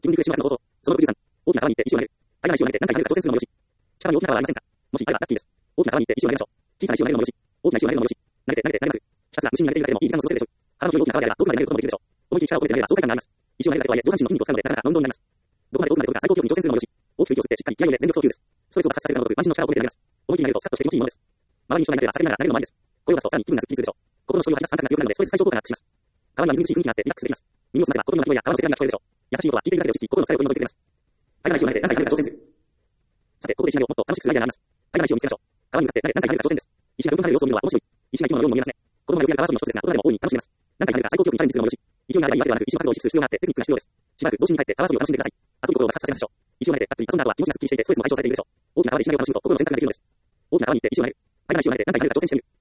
気分に苦しむのこと、その63、大きな川に行って石を投げる。平らな石を投げて何回投げるか挑戦するのもよし。近場に大きな川はありませんか。もしあればラッキーです。大きな川に行って石を投げましょう。小さな石を投げるのもよし。大きな石を投げるのもよし。投げて投げて投げまく。ひたすら無心に投げているだけでもいい時間を過ごせるでしょう。腹の広い大きな川であればどこまで投げることもできるでしょう。思い切り力を込めて投げれば爽快感があります。石を投げたとはいえ上半身の筋肉を使うのでなかなかの運動になります。どこまで遠くまで飛ぶか最高記録に挑戦するのもよし。大きく息を吸ってしっかり気合を入れ全力投球です。ストレスを発散させるがごとく満身の力を込めて投げます。思い切り投げるとスカッとして気持ちいいものです。周りに人がいなければ叫びながら投げるのもいいです。声を出すとさらに気分がすっきりするでしょう。心の処理を吐き出す感覚が強くなるのでストレス解消効果がアップします。川にはみずみずしい雰囲気があってリラックスできます。耳を澄ませば心の鳴き声や川のせせらぎが聞こえるでしょう。優しい音は聞いているだけで落ち着き心の疲れを取り除いてくれます。平らな石を投げて何回投げるか挑戦する。さて、ここで石投げをもっと楽しくするアイデアがあります。平らな石を見つけましょう。川に向かって投げて何回投げるか挑戦です。石がぐんぐん跳ねる様子を見るのは面白い。石が生き物のように見えますね。子供がよくやる川遊びの一つですが、大人でも大いに楽しめます。何回投げるか最高記録にチャレンジするのもよし。勢いがあればいいわけではなく、石の角度を意識する必要があってテクニックが必要です。しばらく童心に帰って川遊びを楽しんでください。遊び心を爆発させましょう。石を投げてたっぷり遊んだ後は気持ちがすっきりしていてストレスも解消されているでしょう。大きな川で石投げを楽しむと心の選択ができるのです。大きな川に行って石を投げる。平らな石を投げて何回投げるか挑戦してみる。